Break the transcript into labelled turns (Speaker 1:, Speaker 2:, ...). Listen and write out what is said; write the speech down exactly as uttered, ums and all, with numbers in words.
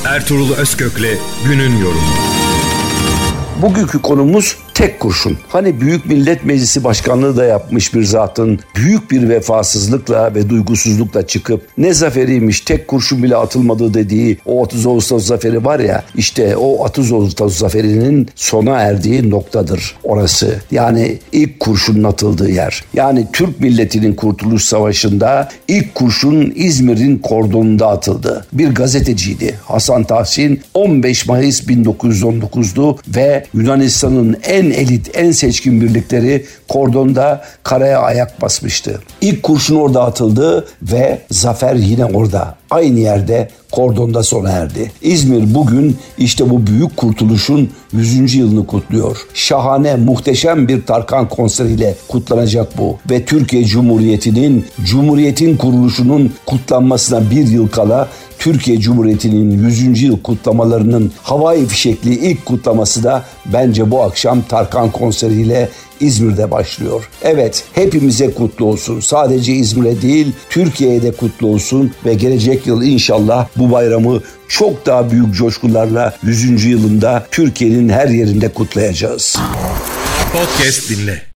Speaker 1: Ertuğrul Özkök'le günün yorumu.
Speaker 2: Bugünkü konumuz tek kurşun. Hani Büyük Millet Meclisi Başkanlığı da yapmış bir zatın büyük bir vefasızlıkla ve duygusuzlukla çıkıp ne zaferiymiş, tek kurşun bile atılmadı dediği o otuz Ağustos zaferi var ya, işte o otuz Ağustos zaferinin sona erdiği noktadır orası. Yani ilk kurşunun atıldığı yer. Yani Türk milletinin Kurtuluş Savaşı'nda ilk kurşun İzmir'in kordonunda atıldı. Bir gazeteciydi Hasan Tahsin. on beş Mayıs bin dokuz yüz on dokuz'du ve Yunanistan'ın en elit, en seçkin birlikleri kordonda karaya ayak basmıştı. İlk kurşun orada atıldı ve zafer yine orada, aynı yerde, kordonda sona erdi. İzmir bugün işte bu büyük kurtuluşun yüzüncü yılını kutluyor. Şahane, muhteşem bir Tarkan konseriyle kutlanacak bu. Ve Türkiye Cumhuriyeti'nin, Cumhuriyet'in kuruluşunun kutlanmasına bir yıl kala Türkiye Cumhuriyeti'nin yüzüncü yıl kutlamalarının havai fişekli ilk kutlaması da bence bu akşam Tarkan konseriyle İzmir'de başlıyor. Evet, hepimize kutlu olsun. Sadece İzmir'e değil, Türkiye'ye de kutlu olsun ve gelecek yıl inşallah bu bayramı çok daha büyük coşkularla yüzüncü yılında Türkiye'nin her yerinde kutlayacağız.
Speaker 1: Podcast dinle.